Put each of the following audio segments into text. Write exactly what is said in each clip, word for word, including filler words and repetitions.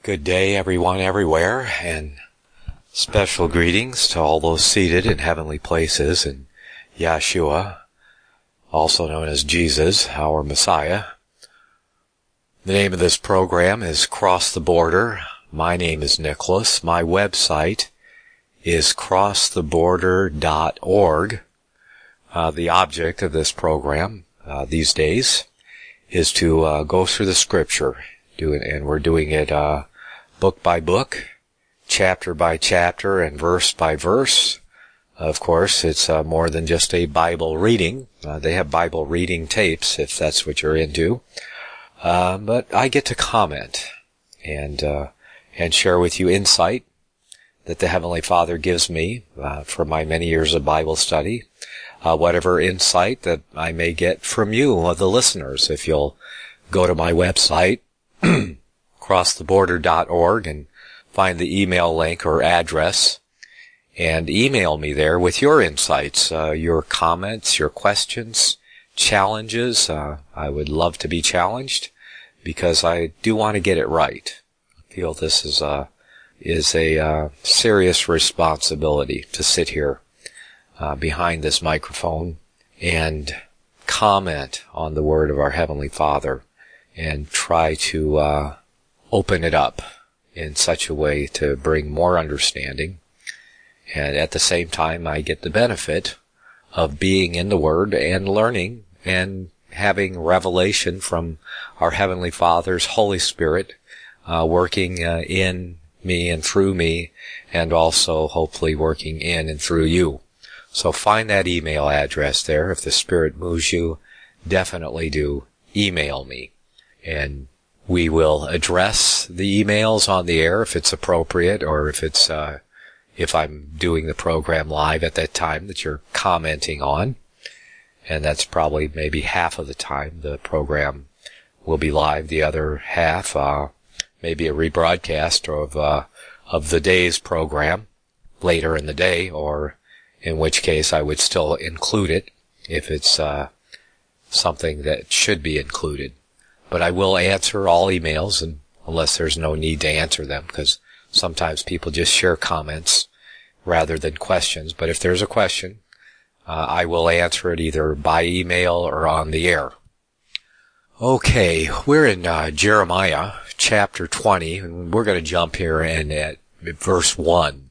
Good day, everyone, everywhere, and special greetings to all those seated in heavenly places in Yeshua, also known as Jesus, our Messiah. The name of this program is Cross the Border. My name is Nicholas. My website is cross the border dot org. Uh, the object of this program uh, these days is to uh, go through the Scripture, do it, and we're doing it uh, book by book, chapter by chapter, and verse by verse. Of course, it's uh, more than just a Bible reading. Uh, they have Bible reading tapes, if that's what you're into. Uh, but I get to comment and uh, and share with you insight that the Heavenly Father gives me uh, from my many years of Bible study. Uh, whatever insight that I may get from you, the listeners, if you'll go to my website, cross the border dot org, and find the email link or address, and email me there with your insights, uh, your comments, your questions, challenges. Uh, I would love to be challenged because I do want to get it right. I feel this is a, is a uh, serious responsibility to sit here uh, behind this microphone and comment on the Word of our Heavenly Father and try to uh, open it up in such a way to bring more understanding. And at the same time, I get the benefit of being in the Word and learning and having revelation from our Heavenly Father's Holy Spirit uh, working uh, in me and through me, and also hopefully working in and through you. So find that email address there. If the Spirit moves you, definitely do email me. And we will address the emails on the air if it's appropriate, or if it's uh, if I'm doing the program live at that time that you're commenting on. And that's probably maybe half of the time the program will be live. The other half, uh, maybe a rebroadcast of uh, of the day's program later in the day, or in which case I would still include it if it's uh, something that should be included. But I will answer all emails, and unless there's no need to answer them, because sometimes people just share comments rather than questions. But if there's a question, uh, I will answer it either by email or on the air. Okay, we're in uh, Jeremiah chapter twenty, and we're going to jump here in at verse one.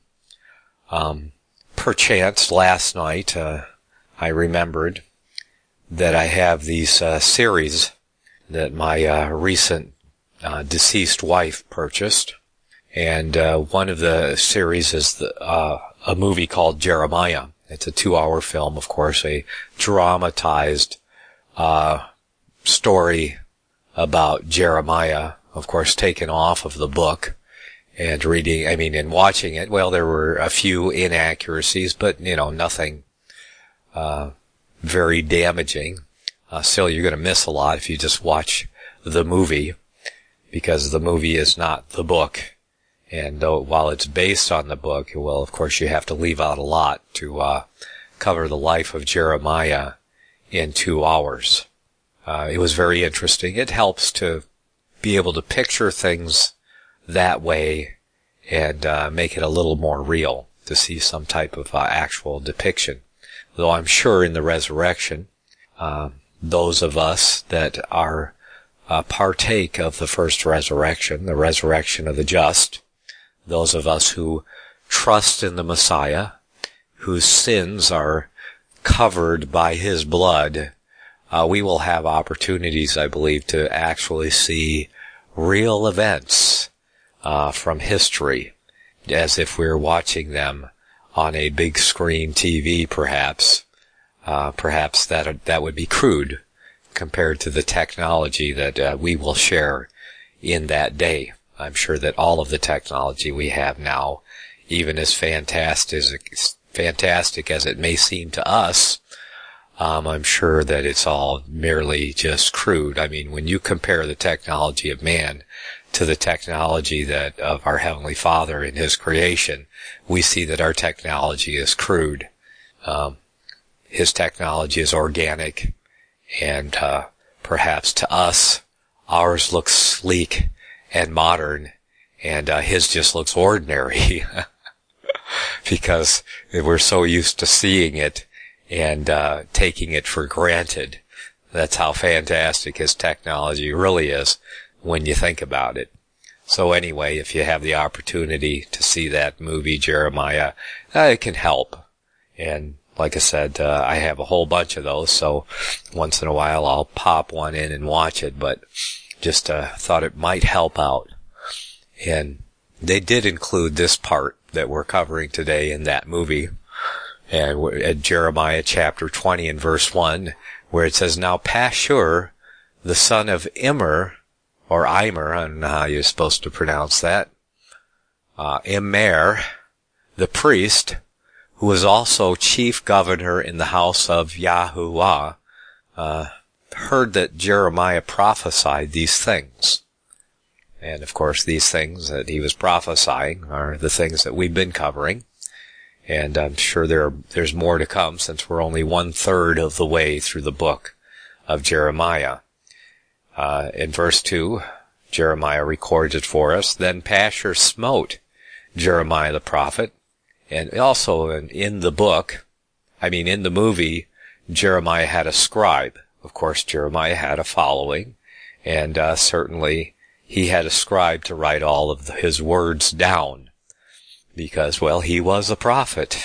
Um, perchance last night uh, I remembered that I have these uh, series that my uh, recent uh, deceased wife purchased, and uh, one of the series is the, uh, a movie called Jeremiah. It's a two-hour film, of course, a dramatized uh, story about Jeremiah, of course, taken off of the book. And reading, I mean, and watching it, well, there were a few inaccuracies, but, you know, nothing uh very damaging. Uh, still, you're going to miss a lot if you just watch the movie, because the movie is not the book. And though, while it's based on the book, well, of course, you have to leave out a lot to uh cover the life of Jeremiah in two hours. Uh, it was very interesting. It helps to be able to picture things that way and uh, make it a little more real, to see some type of uh, actual depiction. Though I'm sure in the resurrection, uh, those of us that are uh, partake of the first resurrection, the resurrection of the just, those of us who trust in the Messiah, whose sins are covered by His blood, uh, we will have opportunities, I believe, to actually see real events uh, from history, as if we're watching them on a big screen T V, perhaps. Uh, perhaps that that would be crude compared to the technology that uh, we will share in that day. I'm sure that all of the technology we have now, even as fantastic as, fantastic as it may seem to us, um, I'm sure that it's all merely just crude. I mean, when you compare the technology of man to the technology that of our Heavenly Father in His creation, we see that our technology is crude. Um, His technology is organic, and uh, perhaps to us, ours looks sleek and modern And uh, his just looks ordinary because we're so used to seeing it and uh, taking it for granted. That's how fantastic his technology really is when you think about it. So anyway, if you have the opportunity to see that movie, Jeremiah, uh, it can help. And like I said, uh, I have a whole bunch of those, so once in a while I'll pop one in and watch it, but just uh, thought it might help out. And they did include this part that we're covering today in that movie. And at Jeremiah chapter twenty and verse one, where it says, Now Pashur, the son of Immer, or Imer, I don't know how you're supposed to pronounce that, uh, Immer, the priest, who was also chief governor in the house of Yahuwah, uh, heard that Jeremiah prophesied these things. And of course, these things that he was prophesying are the things that we've been covering. And I'm sure there there's more to come since we're only one third of the way through the book of Jeremiah. Uh, in verse two, Jeremiah records it for us. Then Pashur smote Jeremiah the prophet. And also in, in the book, I mean in the movie, Jeremiah had a scribe. Of course, Jeremiah had a following. And uh, certainly he had a scribe to write all of the, his words down, because, well, he was a prophet.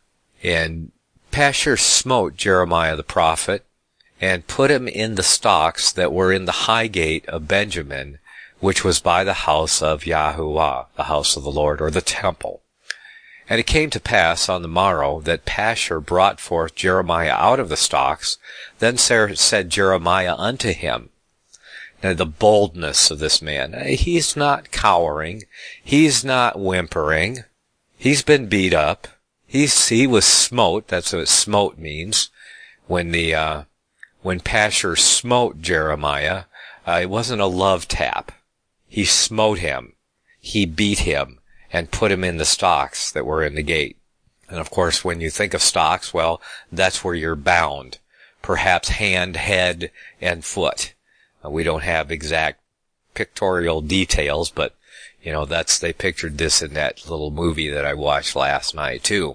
And Pashur smote Jeremiah the prophet, and put him in the stocks that were in the high gate of Benjamin, which was by the house of Yahuwah, the house of the Lord, or the temple. And it came to pass on the morrow that Pashur brought forth Jeremiah out of the stocks. Then said Jeremiah unto him, Now the boldness of this man, he's not cowering, he's not whimpering, he's been beat up, he's, he was smote, that's what smote means. When the, uh, when Pashur smote Jeremiah, uh, it wasn't a love tap. He smote him, he beat him, and put him in the stocks that were in the gate. And of course, when you think of stocks, well, that's where you're bound, perhaps hand, head, and foot. Uh, we don't have exact pictorial details, but, you know, that's, they pictured this in that little movie that I watched last night, too.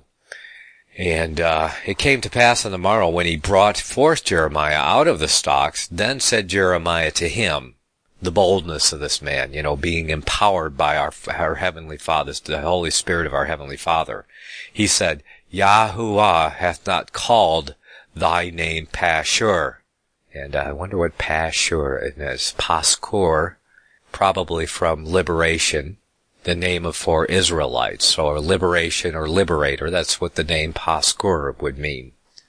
And, uh, it came to pass on the morrow when he brought forth Jeremiah out of the stocks, then said Jeremiah to him, the boldness of this man, you know, being empowered by our, our Heavenly Father, the Holy Spirit of our Heavenly Father. He said, Yahuwah hath not called thy name Pashur. And I wonder what Pashur is. Paskur, probably from liberation, the name of for Israelites, or liberation or liberator. That's what the name Paskur would mean.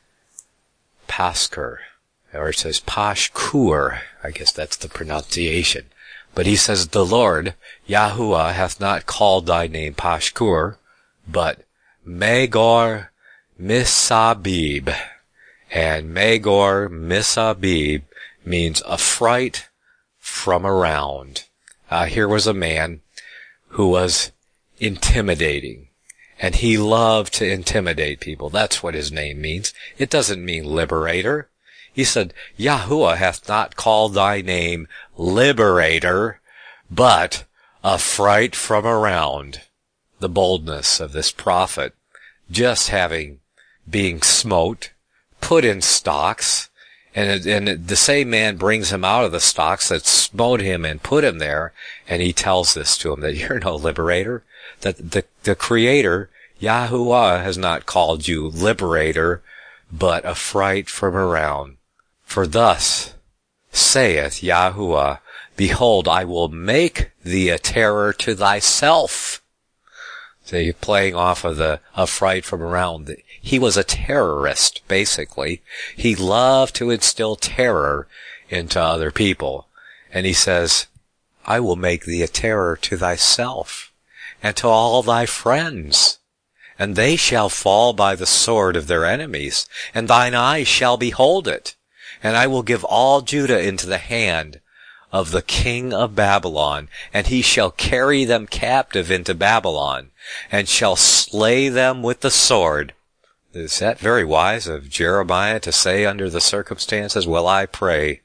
Paskur. Or it says Pashkur. I guess that's the pronunciation. But he says, the Lord, Yahuwah, hath not called thy name Pashkur, but Magor Misabib. And Magor Misabib means a fright from around. Uh, here was a man who was intimidating. And he loved to intimidate people. That's what his name means. It doesn't mean liberator. He said, Yahuwah hath not called thy name liberator, but a fright from around. The boldness of this prophet, just having, being smote, put in stocks, and, and the same man brings him out of the stocks that smote him and put him there, and he tells this to him, that you're no liberator, that the, the Creator, Yahuwah, has not called you liberator, but a fright from around. For thus saith Yahuwah, Behold, I will make thee a terror to thyself. So you're playing off of the a fright from around. He was a terrorist, basically. He loved to instill terror into other people. And he says, I will make thee a terror to thyself, and to all thy friends. And they shall fall by the sword of their enemies, and thine eyes shall behold it. And I will give all Judah into the hand of the king of Babylon, and he shall carry them captive into Babylon, and shall slay them with the sword. Is that very wise of Jeremiah to say under the circumstances? Well, I pray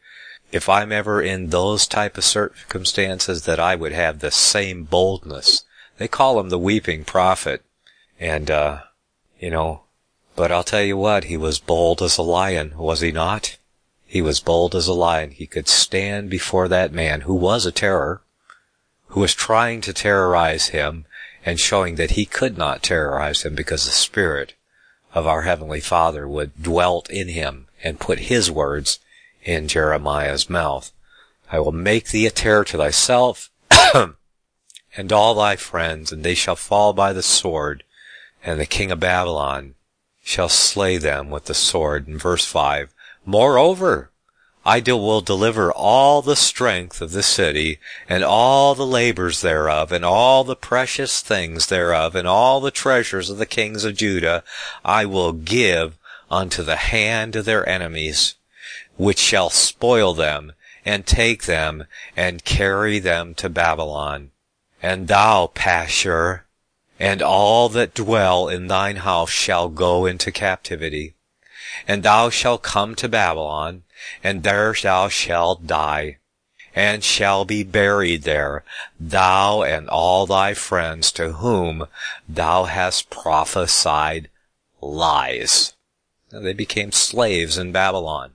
if I'm ever in those type of circumstances, that I would have the same boldness. They call him the weeping prophet. And, uh, you know, but I'll tell you what, he was bold as a lion, was he not? He was bold as a lion. He could stand before that man who was a terror, who was trying to terrorize him and showing that he could not terrorize him because the Spirit of our Heavenly Father would dwelt in him and put his words in Jeremiah's mouth. I will make thee a terror to thyself and all thy friends, and they shall fall by the sword, and the king of Babylon shall slay them with the sword. In verse five, moreover, I will deliver all the strength of the city, and all the labors thereof, and all the precious things thereof, and all the treasures of the kings of Judah, I will give unto the hand of their enemies, which shall spoil them, and take them, and carry them to Babylon. And thou, Pashur, and all that dwell in thine house shall go into captivity. And thou shalt come to Babylon, and there thou shalt die, and shall be buried there, thou and all thy friends to whom thou hast prophesied lies. And they became slaves in Babylon.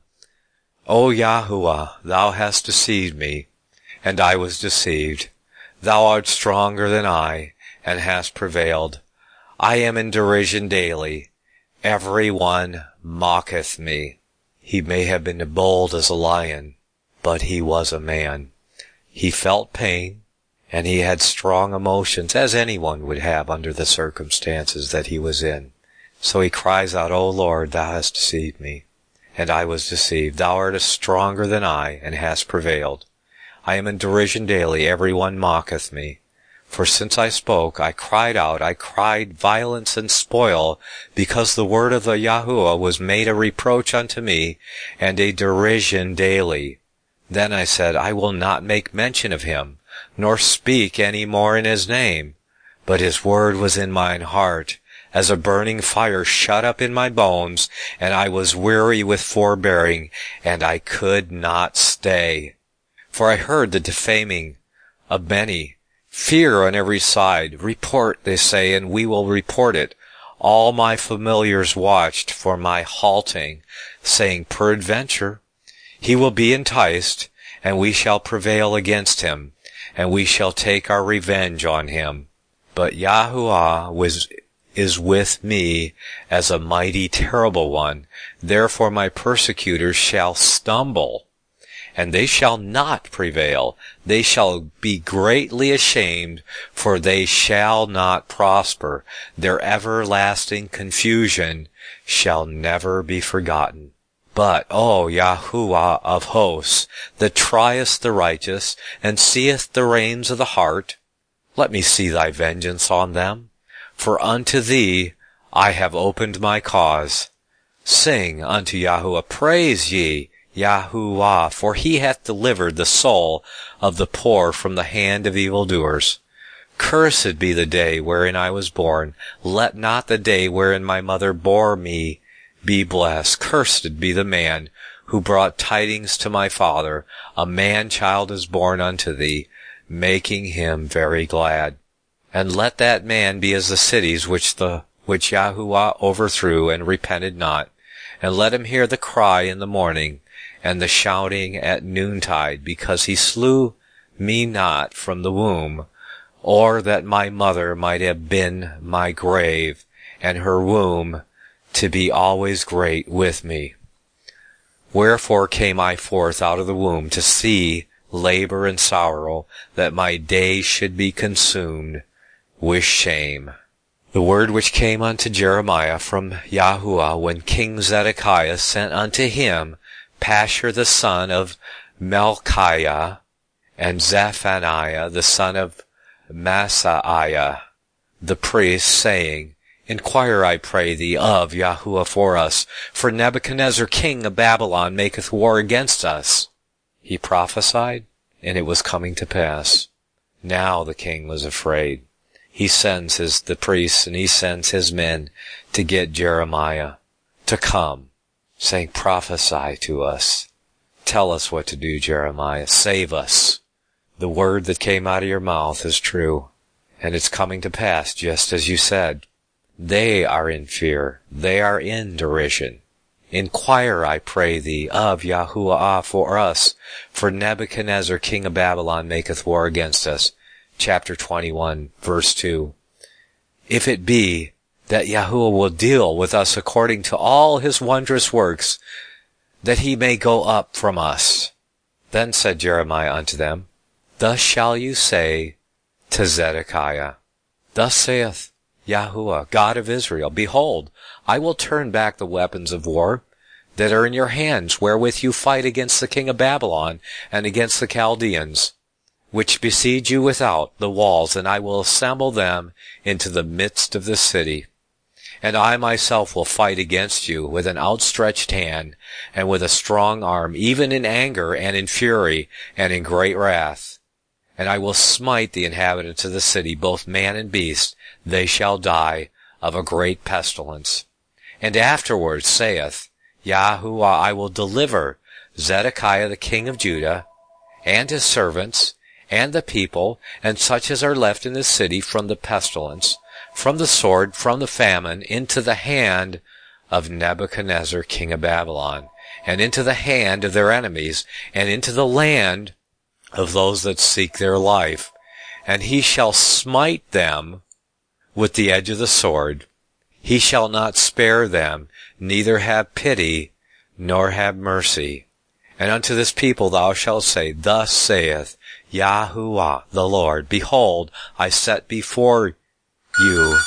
O Yahuwah, thou hast deceived me, and I was deceived. Thou art stronger than I, and hast prevailed. I am in derision daily. Every one mocketh me. He may have been bold as a lion, but he was a man. He felt pain, and he had strong emotions, as anyone would have under the circumstances that he was in. So he cries out, O Lord, thou hast deceived me, and I was deceived. Thou art stronger than I, and hast prevailed. I am in derision daily. Every one mocketh me. For since I spoke, I cried out, I cried violence and spoil, because the word of the Yahuwah was made a reproach unto me, and a derision daily. Then I said, I will not make mention of him, nor speak any more in his name. But his word was in mine heart, as a burning fire shut up in my bones, and I was weary with forbearing, and I could not stay. For I heard the defaming of many, fear on every side. Report, they say, and we will report it. All my familiars watched for my halting, saying, peradventure, he will be enticed, and we shall prevail against him, and we shall take our revenge on him. But Yahuwah was, is with me as a mighty terrible one. Therefore my persecutors shall stumble, and they shall not prevail. They shall be greatly ashamed, for they shall not prosper. Their everlasting confusion shall never be forgotten. But, O Yahuwah of hosts, that triest the righteous, and seest the reins of the heart, let me see thy vengeance on them. For unto thee I have opened my cause. Sing unto Yahuwah, praise ye Yahuwah, for he hath delivered the soul of the poor from the hand of evildoers. Cursed be the day wherein I was born. Let not the day wherein my mother bore me be blessed. Cursed be the man who brought tidings to my father. A man-child is born unto thee, making him very glad. And let that man be as the cities which the which Yahuwah overthrew and repented not. And let him hear the cry in the morning, and the shouting at noontide, because he slew me not from the womb, or that my mother might have been my grave, and her womb to be always great with me. Wherefore came I forth out of the womb to see labor and sorrow, that my days should be consumed with shame. The word which came unto Jeremiah from Yahuwah when King Zedekiah sent unto him Pashur the son of Melchiah, and Zephaniah the son of Masaiah, the priest, saying, Inquire, I pray thee, of Yahuwah for us, for Nebuchadnezzar king of Babylon maketh war against us. He prophesied, and it was coming to pass. Now the king was afraid. He sends his the priests, and he sends his men to get Jeremiah to come, saying, Prophesy to us. Tell us what to do, Jeremiah. Save us. The word that came out of your mouth is true, and it's coming to pass just as you said. They are in fear. They are in derision. Inquire, I pray thee, of Yahuwah for us, for Nebuchadnezzar king of Babylon maketh war against us. Chapter twenty-one, verse two. If it be that Yahuwah will deal with us according to all his wondrous works, that he may go up from us. Then said Jeremiah unto them, Thus shall you say to Zedekiah, Thus saith Yahuwah, God of Israel, Behold, I will turn back the weapons of war that are in your hands, wherewith you fight against the king of Babylon and against the Chaldeans, which besiege you without the walls, and I will assemble them into the midst of the city. And I myself will fight against you with an outstretched hand and with a strong arm, even in anger and in fury and in great wrath. And I will smite the inhabitants of the city, both man and beast. They shall die of a great pestilence. And afterwards saith Yahuwah, I will deliver Zedekiah the king of Judah, and his servants, and the people, and such as are left in the city from the pestilence, from the sword, from the famine, into the hand of Nebuchadnezzar king of Babylon, and into the hand of their enemies, and into the land of those that seek their life. And he shall smite them with the edge of the sword. He shall not spare them, neither have pity, nor have mercy. And unto this people thou shalt say, Thus saith Yahuwah the Lord, Behold, I set before you,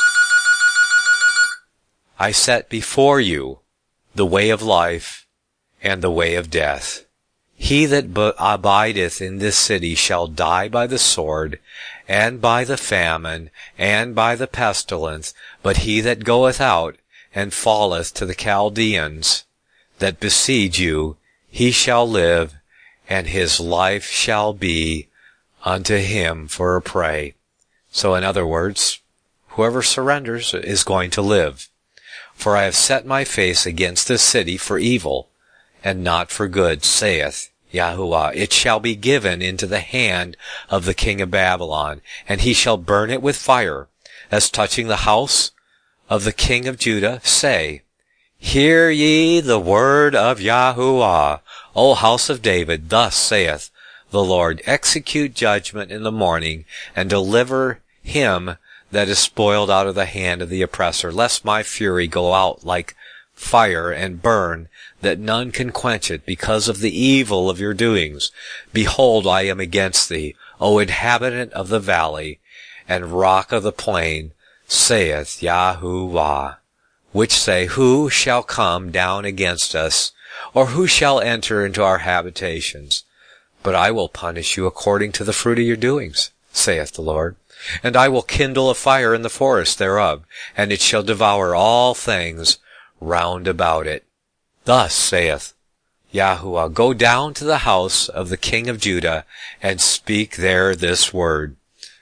I set before you the way of life and the way of death. He that abideth in this city shall die by the sword, and by the famine, and by the pestilence. But he that goeth out, and falleth to the Chaldeans, that besiege you, he shall live, and his life shall be unto him for a prey. So in other words, whoever surrenders is going to live. For I have set my face against this city for evil, and not for good, saith Yahuwah. It shall be given into the hand of the king of Babylon, and he shall burn it with fire. As touching the house of the king of Judah, say, Hear ye the word of Yahuwah, O house of David. Thus saith the Lord, Execute judgment in the morning, and deliver him that is spoiled out of the hand of the oppressor, lest my fury go out like fire and burn, that none can quench it, because of the evil of your doings. Behold, I am against thee, O inhabitant of the valley, and rock of the plain, saith Yahuwah. Which say, Who shall come down against us, or who shall enter into our habitations? But I will punish you according to the fruit of your doings, saith the Lord. And I will kindle a fire in the forest thereof, and it shall devour all things round about it. Thus saith Yahuwah, Go down to the house of the king of Judah, and speak there this word.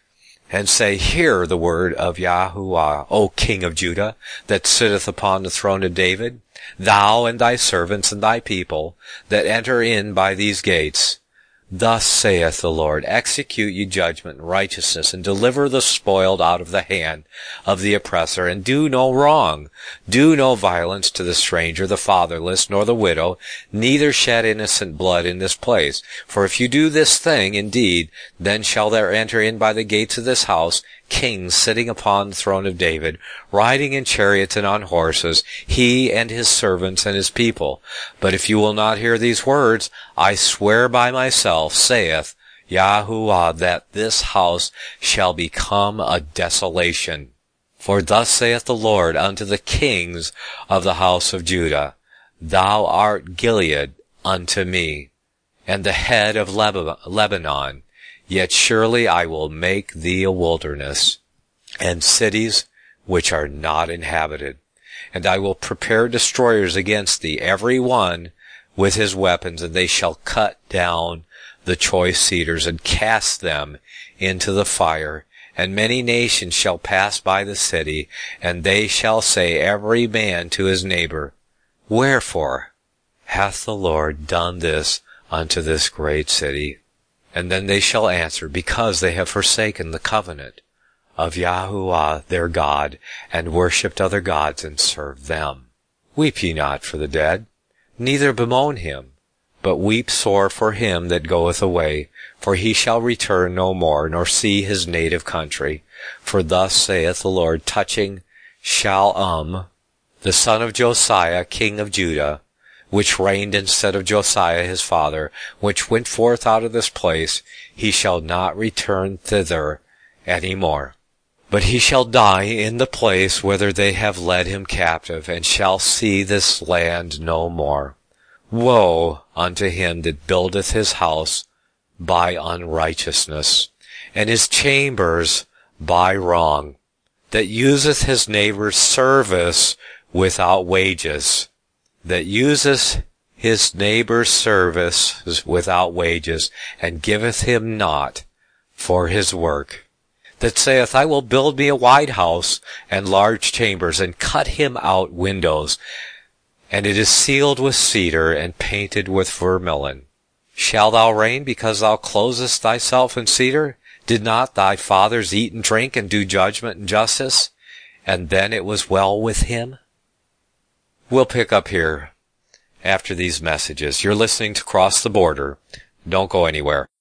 And say, Hear the word of Yahuwah, O king of Judah, that sitteth upon the throne of David, thou and thy servants and thy people, that enter in by these gates. Thus saith the Lord, Execute ye judgment and righteousness, and deliver the spoiled out of the hand of the oppressor, and do no wrong. Do no violence to the stranger, the fatherless, nor the widow, neither shed innocent blood in this place. For if you do this thing, indeed, then shall there enter in by the gates of this house kings sitting upon the throne of David, riding in chariots and on horses, he and his servants and his people. But if you will not hear these words, I swear by myself, saith Yahuwah, that this house shall become a desolation. For thus saith the Lord unto the kings of the house of Judah, Thou art Gilead unto me, and the head of Lebanon. Yet surely I will make thee a wilderness, and cities which are not inhabited. And I will prepare destroyers against thee, every one with his weapons, and they shall cut down the choice cedars, and cast them into the fire. And many nations shall pass by the city, and they shall say every man to his neighbor, Wherefore hath the Lord done this unto this great city. And then they shall answer, because they have forsaken the covenant of Yahuwah their God, and worshipped other gods, and served them. Weep ye not for the dead, neither bemoan him, but weep sore for him that goeth away, for he shall return no more, nor see his native country. For thus saith the Lord touching Shallum, the son of Josiah, king of Judah, which reigned instead of Josiah his father, which went forth out of this place, he shall not return thither any more. But he shall die in the place whither they have led him captive, and shall see this land no more. Woe unto him that buildeth his house by unrighteousness, and his chambers by wrong, that useth his neighbor's service without wages, that useth his neighbor's service without wages, and giveth him naught for his work, that saith, I will build me a wide house and large chambers, and cut him out windows, and it is sealed with cedar and painted with vermilion. Shall thou reign because thou closest thyself in cedar? Did not thy fathers eat and drink and do judgment and justice? And then it was well with him? We'll pick up here after these messages. You're listening to Cross the Border. Don't go anywhere.